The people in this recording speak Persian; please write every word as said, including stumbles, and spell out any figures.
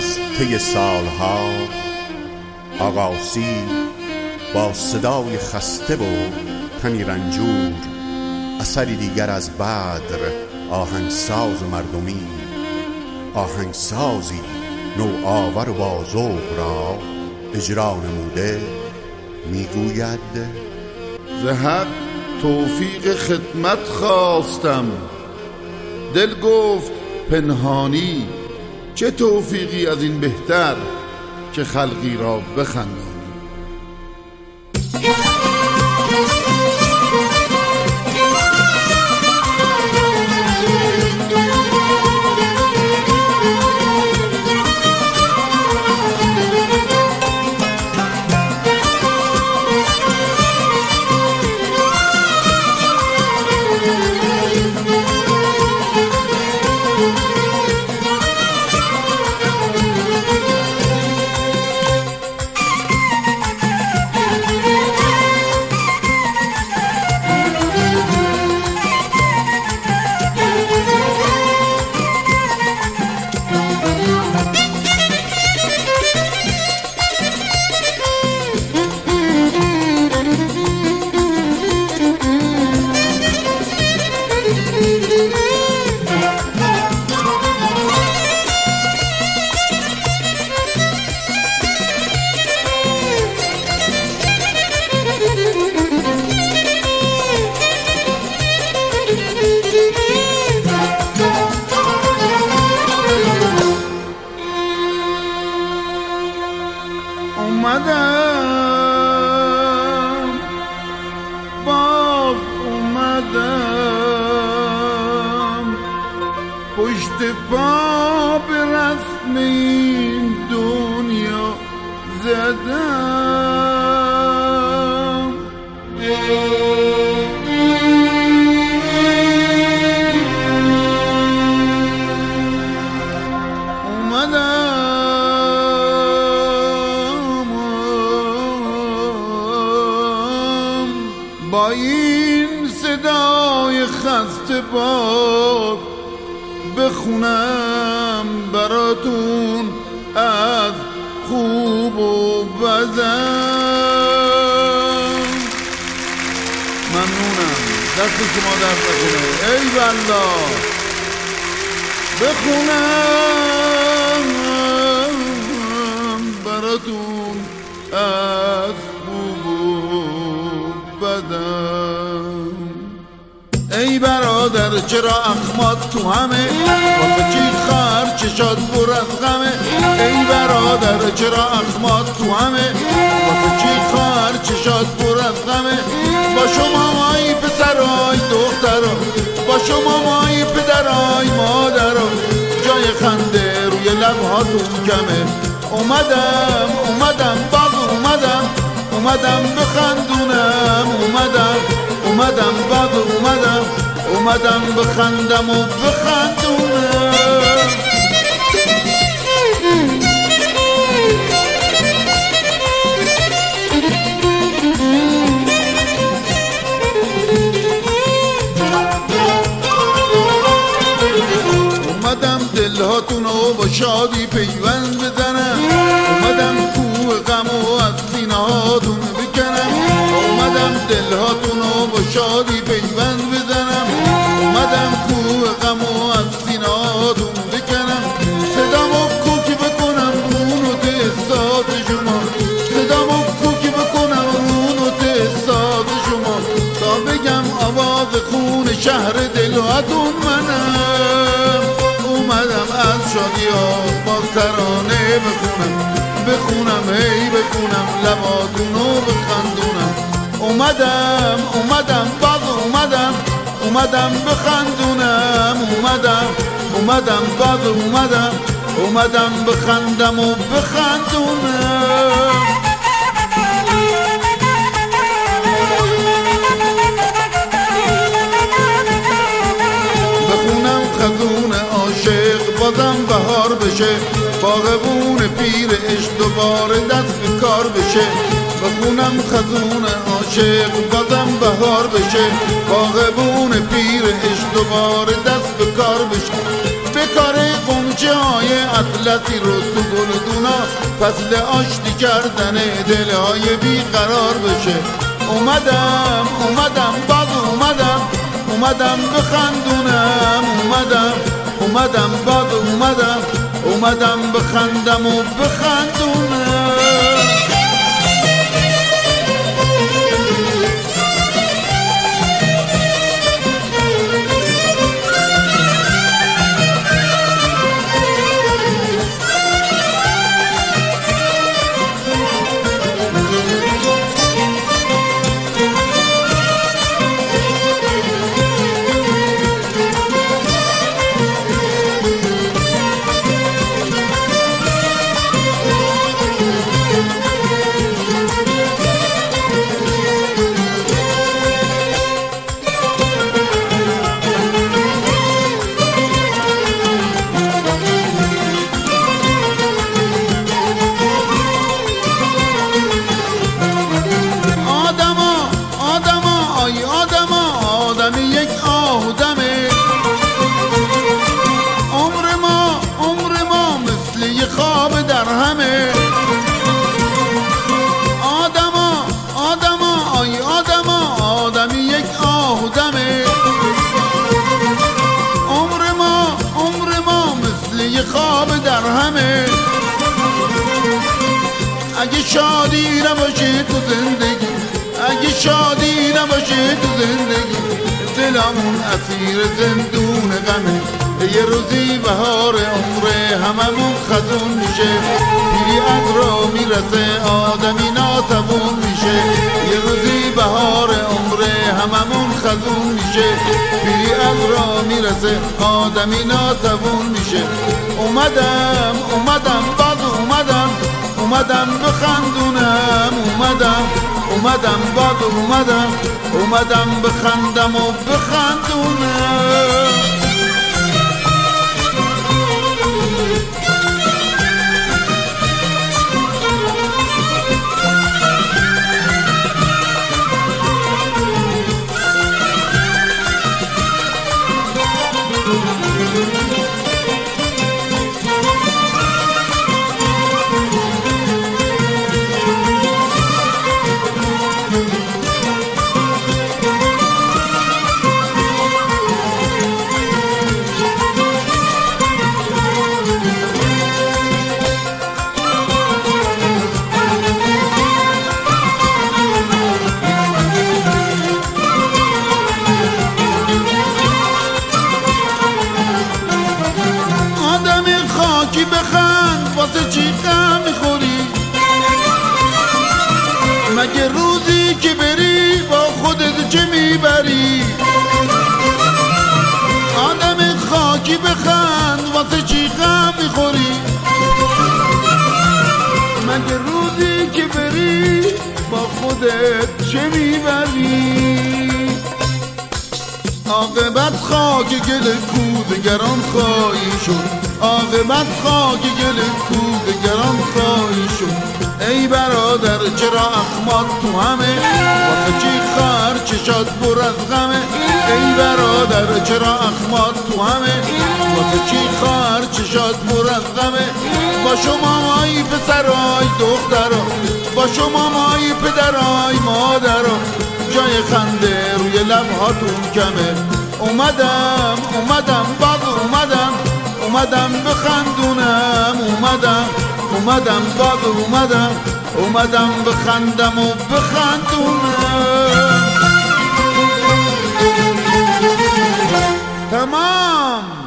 از طی سالها آغاسی با صدای خسته و تنی رنجور، اثری دیگر از بدر آهنگساز مردمی، آهنگسازی نوآور و با ذوق را اجرا نموده میگوید: ز حق توفیق خدمت خواستم، دل گفت پنهانی، چه توفیقی از این بهتر که خلقی را بخندانی. اومدم باز اومدم پشت پا به رسم این دنیا زدم. با این صدای خسته باد بخونم براتون از خوب و بدم. ممنونم، دست شما درد نکنه. ای والله بخونم براتون از خوب و بدم. ای برادر چرا اخمات تو همه، واسه چی خر چشات پر از غمه. ای برادر چرا اخمات تو همه، واسه چی خر چشات پر از غمه. با شما مایی پسرای دخترا، با شما مایی پدرای مادرا، جای خنده روی لبهاتون کمه. اومدم اومدم باز اومدم اومدم بخندونم، اومدم اومدم باز اومدم اومدم بخندم و بخندونم. اومدم دلهاتون رو با شادی پیوند بزنم، اومدم کوه غم و از سینه هاتون بکنم. اومدم دلهاتون رو با شادی پیوند بزنم، اومدم کوه غم و از سینه هاتون بکنم. صدامو کوکی بکنم رونو تحساس شما، صدامو کوکی بکنم رونو تحساس شما، تا بگم آواز خون شهر دلهاتون منم. اومدم از شادی ها با ترانه بخونم، بخونم هی بخونم لباتونو بخندونم. اومدم اومدم باز اومدم اومدم بخندونم، اومدم اومدم باز اومدم اومدم بخندم و بخندونم. بخونم خزون عاشق بازم بهار بشه، باغبون پیر عشق دوباره دست به کار بشه. بخونم خزون عاشق بازم بهار بشه، باغبون پیر عشق دوباره دست به کار بشه. به کار گم قنچه های اطلسی رو تو گلدونا فصل آشتی کردن دلهای بیقرار بشه. اومدم اومدم باز اومدم اومدم بخندونم اومدم اومدم باز اومدم اومدم بخندم و بخندونم. اگه شادی نباشه تو زندگی، اگه شادی نباشه تو زندگی، دلمون اسیر زندون غمه. یه روزی بهار عمره هممون خزون میشه، پیری از را میرسه آدمی ناتوون میشه. یه روزی بهار عمره هممون خزون میشه، پیری از را میرسه آدمی ناتوون میشه. اومدم اومدم باز اومدم اومدم بخندونم اومدم اومدم باز اومدم اومدم بخندم و بخندونم. بخند واسه چی غم میخوری؟ مگه روزی که بری با خودت چه میبری؟ آدم خاکی بخند واسه چی غم میخوری؟ مگه روزی که بری با خودت چه میبری؟ عاقبت خاک گل کودگران خواهی شد، عاقبت خاک گل کودگران خواهی شد. ای برادر چرا اخمات تو همه، واسه چی خر چشات پر از غمه؟ ای برادر چرا اخمات تو همه، واسه چی خر چشات پر از غمه؟ با شما مایی پسرای دخترا، با شما مایی پدرای مادرا، جای خنده روی لبهاتون کمه. اومدم اومدم باز اومدم اومدم بخندونم اومدم اومدم باز اومدم اومدم بخندم و بخندونم. تمام.